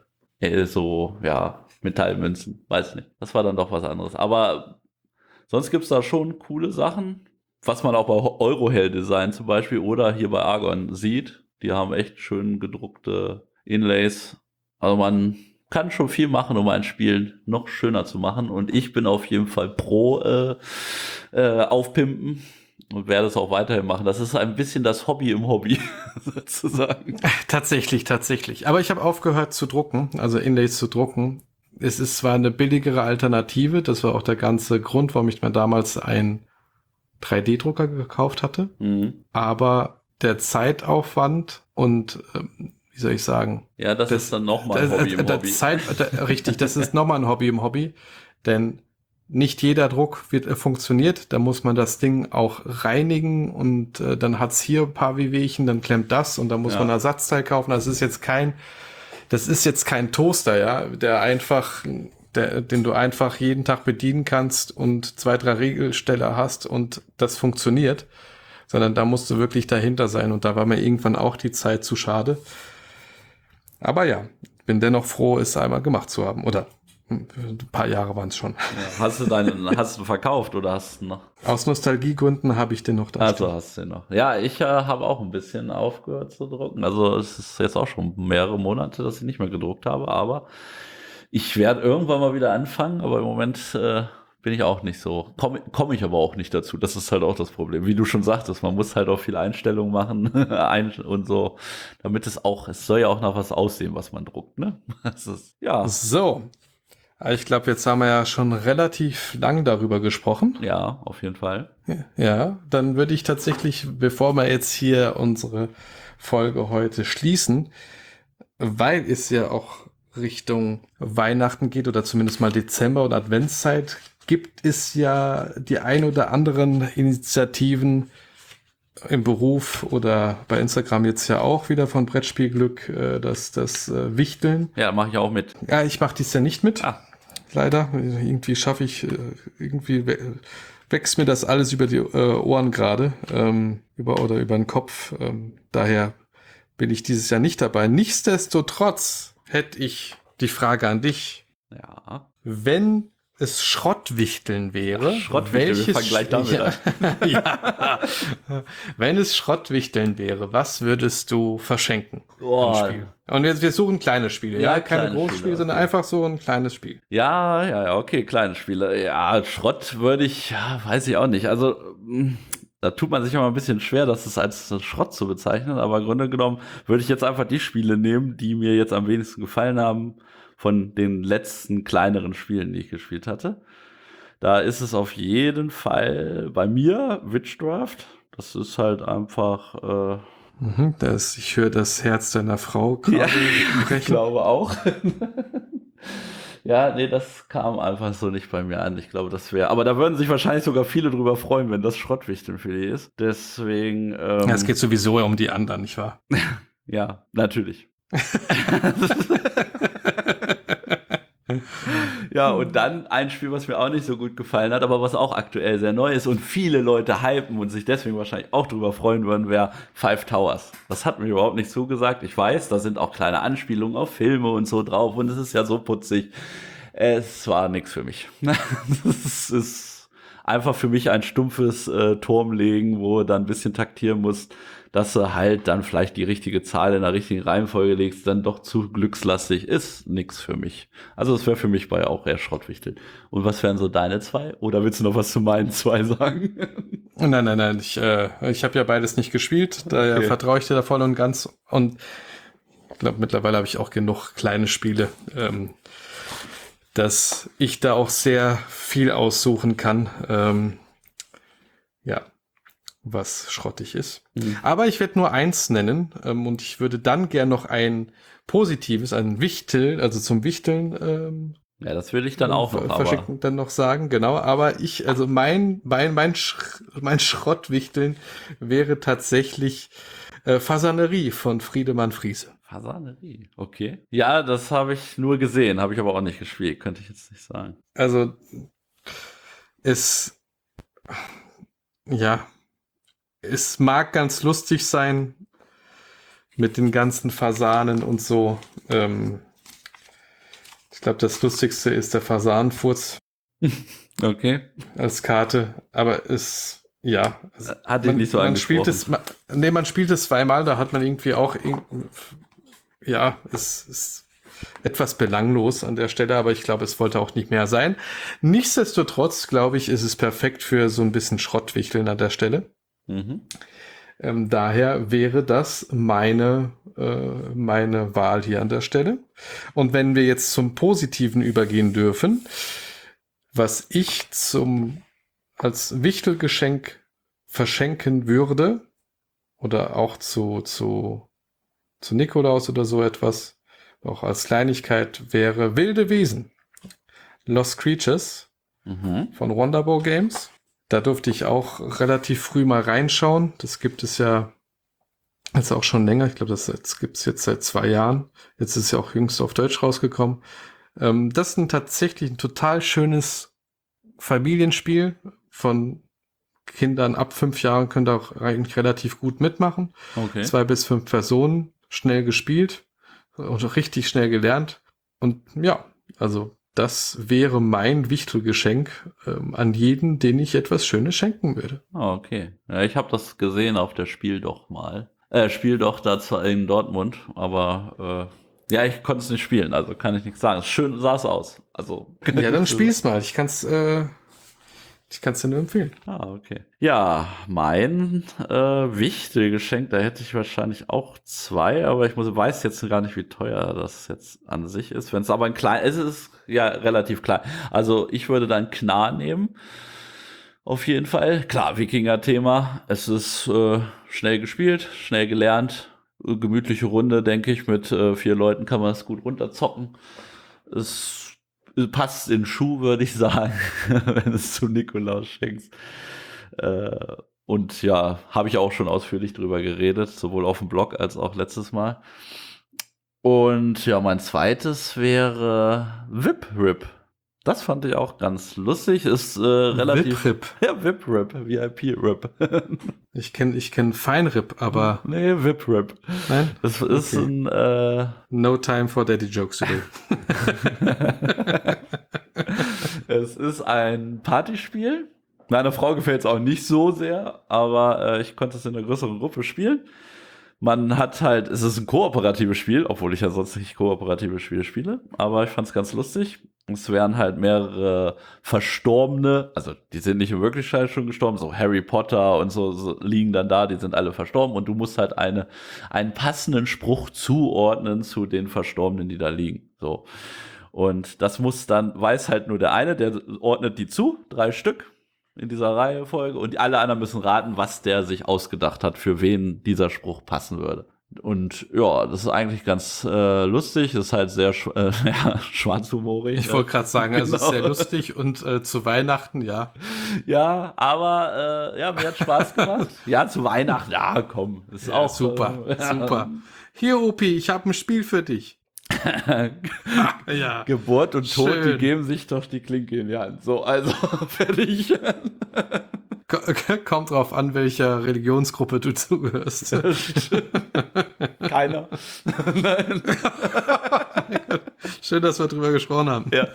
so, ja, Metallmünzen, weiß nicht. Das war dann doch was anderes. Aber sonst gibt's da schon coole Sachen, was man auch bei Eurohell Design zum Beispiel oder hier bei Argon sieht. Die haben echt schön gedruckte Inlays. Also man kann schon viel machen, um ein Spiel noch schöner zu machen. Und ich bin auf jeden Fall pro Aufpimpen und werde es auch weiterhin machen. Das ist ein bisschen das Hobby im Hobby, sozusagen. Tatsächlich. Aber ich habe aufgehört zu drucken, also Inlays zu drucken. Es ist zwar eine billigere Alternative, das war auch der ganze Grund, warum ich mir damals einen 3D-Drucker gekauft hatte, aber der Zeitaufwand und wie soll ich sagen? Ja, das ist dann nochmal ein Hobby im Hobby. Richtig, das ist nochmal ein Hobby im Hobby, denn nicht jeder Druck funktioniert, da muss man das Ding auch reinigen und dann hat's hier ein paar Wehwehchen, dann klemmt das und dann muss man ein Ersatzteil kaufen. Das ist jetzt kein Toaster, ja, den du einfach jeden Tag bedienen kannst und 2, 3 Regelsteller hast und das funktioniert, sondern da musst du wirklich dahinter sein und da war mir irgendwann auch die Zeit zu schade. Aber ja, bin dennoch froh, es einmal gemacht zu haben, oder ein paar Jahre waren es schon. Ja, hast du verkauft oder hast du noch? Aus Nostalgiegründen habe ich den noch da. Also hast du den noch. Ja, ich habe auch ein bisschen aufgehört zu drucken. Also es ist jetzt auch schon mehrere Monate, dass ich nicht mehr gedruckt habe, aber ich werde irgendwann mal wieder anfangen, aber im Moment bin ich auch nicht so. Komme ich aber auch nicht dazu. Das ist halt auch das Problem. Wie du schon sagtest, man muss halt auch viel Einstellung machen und so, damit es soll ja auch nach was aussehen, was man druckt, ne? Das ist, ja. So. Ich glaube, jetzt haben wir ja schon relativ lang darüber gesprochen. Ja, auf jeden Fall. Ja, dann würde ich tatsächlich, bevor wir jetzt hier unsere Folge heute schließen, weil es ja auch Richtung Weihnachten geht oder zumindest mal Dezember und Adventszeit, gibt es ja die ein oder anderen Initiativen im Beruf oder bei Instagram jetzt ja auch wieder von Brettspielglück, das Wichteln. Ja, mache ich auch mit. Ja, ich mache dies ja nicht mit. Leider. Irgendwie schaffe ich, wächst mir das alles über die Ohren gerade, über den Kopf. Daher bin ich dieses Jahr nicht dabei. Nichtsdestotrotz hätte ich die Frage an dich. Ja. Wenn es Schrottwichteln wäre, wir fangen gleich damit an. Ja. Wenn es Schrottwichteln wäre, was würdest du verschenken? Spiel? Und jetzt, wir suchen kleine Spiele, ja, keine Großspiele, sondern einfach so ein kleines Spiel. Ja, okay, kleine Spiele. Ja, Schrott würde ich, weiß ich auch nicht. Also, da tut man sich immer ein bisschen schwer, das als Schrott zu bezeichnen, aber im Grunde genommen würde ich jetzt einfach die Spiele nehmen, die mir jetzt am wenigsten gefallen haben von den letzten kleineren Spielen, die ich gespielt hatte. Da ist es auf jeden Fall bei mir Witchdraft. Das ist halt einfach ich höre das Herz deiner Frau gerade sprechen. Ich glaube auch. Ja, nee, das kam einfach so nicht bei mir an. Ich glaube, aber da würden sich wahrscheinlich sogar viele drüber freuen, wenn das Schrottwichteln für die ist. Deswegen. Es geht sowieso um die anderen, nicht wahr? Ja, natürlich. Ja, und dann ein Spiel, was mir auch nicht so gut gefallen hat, aber was auch aktuell sehr neu ist und viele Leute hypen und sich deswegen wahrscheinlich auch drüber freuen würden, wäre Five Towers. Das hat mir überhaupt nicht zugesagt. Ich weiß, da sind auch kleine Anspielungen auf Filme und so drauf und es ist ja so putzig. Es war nichts für mich. Es ist einfach für mich ein stumpfes Turmlegen, wo du dann ein bisschen taktieren musst, dass du halt dann vielleicht die richtige Zahl in der richtigen Reihenfolge legst, dann doch zu glückslastig, ist nix für mich. Also es wäre für mich bei auch eher Schrottwichteln. Und was wären so deine 2? Oder willst du noch was zu meinen 2 sagen? Nein. Ich habe ja beides nicht gespielt, daher vertraue ich dir da voll und ganz. Und ich glaube, mittlerweile habe ich auch genug kleine Spiele. dass ich da auch sehr viel aussuchen kann, ja, was schrottig ist. Aber ich werde nur eins nennen und ich würde dann gern noch ein positives, ein Wichtel, also zum Wichteln Ja, das will ich dann auch noch, verschicken, dann noch sagen, genau. Aber also mein Schrottwichteln wäre tatsächlich Fasanerie von Friedemann Friese. Fasanerie, okay. Ja, das habe ich nur gesehen, habe ich aber auch nicht gespielt, könnte ich jetzt nicht sagen. Also es mag ganz lustig sein mit den ganzen Fasanen und so. Ich glaube, das Lustigste ist der Fasanenfurz Okay. als Karte, aber Hat ihn nicht so man spielt angesprochen. man spielt es zweimal, da hat man irgendwie auch, es ist etwas belanglos an der Stelle, aber ich glaube, es wollte auch nicht mehr sein. Nichtsdestotrotz, glaube ich, ist es perfekt für so ein bisschen Schrottwichteln an der Stelle. Mhm. Daher wäre das meine Wahl hier an der Stelle. Und wenn wir jetzt zum Positiven übergehen dürfen, was ich als Wichtelgeschenk verschenken würde, oder auch zu Nikolaus oder so etwas, auch als Kleinigkeit, wäre Wilde Wesen. Lost Creatures von Wonderbow Games. Da durfte ich auch relativ früh mal reinschauen. Das gibt es ja jetzt auch schon länger. Ich glaube, das gibt es jetzt seit 2 Jahren. Jetzt ist es ja auch jüngst auf Deutsch rausgekommen. Das ist tatsächlich ein total schönes Familienspiel von Kindern ab 5 Jahren, können da auch eigentlich relativ gut mitmachen. Okay. 2 bis 5 Personen, schnell gespielt und auch richtig schnell gelernt. Und ja, also das wäre mein Wichtelgeschenk an jeden, den ich etwas Schönes schenken würde. Ah, okay. Ja, ich habe das gesehen auf der Spiel doch mal. Spiel doch da zwar in Dortmund, aber ja, ich konnte es nicht spielen, also kann ich nichts sagen. Schön sah es aus. Also, Ja, dann spiel's mal. Ich kann's dir nur empfehlen. Ah, okay. Ja, mein Wichtelgeschenk, da hätte ich wahrscheinlich auch 2, aber ich weiß jetzt gar nicht, wie teuer das jetzt an sich ist. Wenn es aber es ist ja relativ klein. Also ich würde dann Knarr nehmen. Auf jeden Fall. Klar, Wikinger-Thema. Es ist schnell gespielt, schnell gelernt. Gemütliche Runde, denke ich. Mit 4 Leuten kann man es gut runterzocken. Es passt in Schuh, würde ich sagen, wenn es zu Nikolaus schenkst. Und ja, habe ich auch schon ausführlich drüber geredet, sowohl auf dem Blog als auch letztes Mal. Und ja, mein zweites wäre VIP-Rip. Das fand ich auch ganz lustig. Ist relativ. VIP-Rip. Ja, VIP-Rip, VIP-Rip. Ich kenn Feinrip, aber. Nee, VIP-Rip. Nein? Das ist Okay. ein. No time for daddy jokes today. Es ist ein Partyspiel. Meiner Frau gefällt es auch nicht so sehr, aber ich konnte es in einer größeren Gruppe spielen. Man hat halt, es ist ein kooperatives Spiel, obwohl ich ja sonst nicht kooperative Spiele spiele, aber ich fand es ganz lustig. Es wären halt mehrere Verstorbene, also die sind nicht in Wirklichkeit schon gestorben, so Harry Potter und so liegen dann da, die sind alle verstorben und du musst halt einen passenden Spruch zuordnen zu den Verstorbenen, die da liegen. So. Und das weiß halt nur der eine, der ordnet die zu, 3 Stück in dieser Reihenfolge und alle anderen müssen raten, was der sich ausgedacht hat, für wen dieser Spruch passen würde. Und ja, das ist eigentlich ganz lustig, das ist halt sehr schwarzhumorig. Ich wollte gerade sagen, genau. Es ist sehr lustig und zu Weihnachten, ja. Ja, aber ja, mir hat Spaß gemacht. Ja, zu Weihnachten, ja, komm. Ist ja, auch super, super. Hier, Opi, ich habe ein Spiel für dich. Ja. Geburt und Tod, schön. Die geben sich doch die Klinke in die Hand. So, also fertig. Kommt drauf an, welcher Religionsgruppe du zugehörst. Keiner. Nein. Schön, dass wir drüber gesprochen haben. Ja.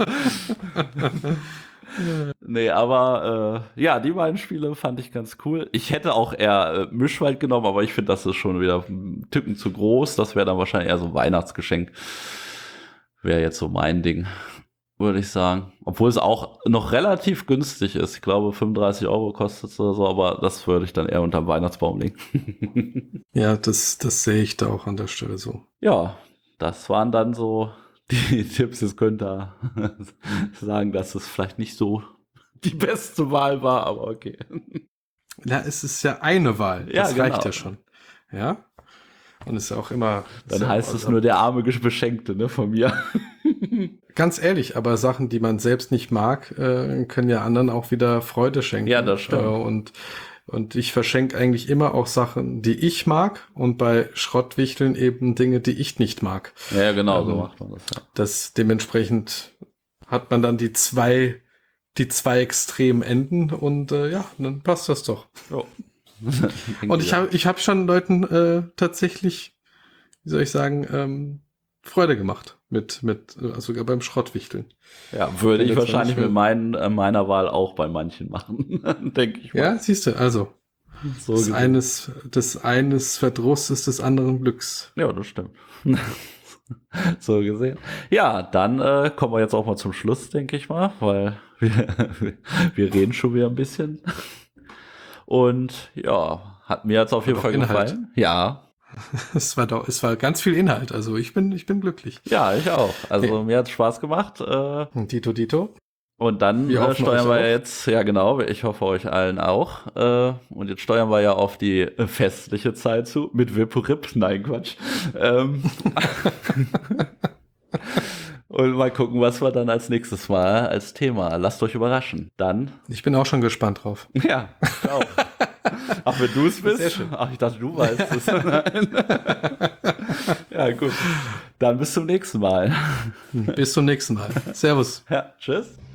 Nee, aber ja, die beiden Spiele fand ich ganz cool. Ich hätte auch eher Mischwald genommen, aber ich finde, das ist schon wieder ein Tücken zu groß. Das wäre dann wahrscheinlich eher so ein Weihnachtsgeschenk. Wäre jetzt so mein Ding, würde ich sagen. Obwohl es auch noch relativ günstig ist. Ich glaube, 35 € kostet es oder so, aber das würde ich dann eher unterm Weihnachtsbaum legen. Ja, das sehe ich da auch an der Stelle so. Ja, das waren dann so die Tipps. Es könnte sagen, dass es vielleicht nicht so die beste Wahl war, aber okay. Ja, es ist ja eine Wahl. Das Ja, reicht genau. ja schon. Ja. Und ist ja auch immer. Dann ja, heißt es nur der arme Beschenkte, ne, von mir. Ganz ehrlich, aber Sachen, die man selbst nicht mag, können ja anderen auch wieder Freude schenken. Ja, das stimmt. Und ich verschenke eigentlich immer auch Sachen, die ich mag und bei Schrottwichteln eben Dinge, die ich nicht mag. Ja, genau, so macht man das. Ja. Das dementsprechend hat man dann die zwei extremen Enden und ja, dann passt das doch. Jo. Und ich hab schon Leuten tatsächlich, wie soll ich sagen, Freude gemacht mit sogar beim Schrottwichteln. Ja, würde ich wahrscheinlich mit mit meiner Wahl auch bei manchen machen, denke ich mal. Ja, siehst du, also so des gesehen. eines Verdruss ist des anderen Glücks. Ja, das stimmt. So gesehen. Ja, dann kommen wir jetzt auch mal zum Schluss, denke ich mal, weil wir reden schon wieder ein bisschen. Und ja, hat mir jetzt auf jeden Fall gefallen. Ja. Es war ganz viel Inhalt, also ich bin glücklich. Ja, ich auch. Also mir hat es Spaß gemacht. Dito. Und dann steuern wir jetzt, ja genau, ich hoffe euch allen auch. Und jetzt steuern wir ja auf die festliche Zeit zu, mit Viporip. Nein, Quatsch. Und mal gucken, was wir dann als nächstes Mal als Thema. Lasst euch überraschen. Dann. Ich bin auch schon gespannt drauf. Ja, ich auch. Ach, wenn du es bist? Sehr schön. Ach, ich dachte, du weißt es. Nein. Ja, gut. Dann bis zum nächsten Mal. Bis zum nächsten Mal. Servus. Ja, tschüss.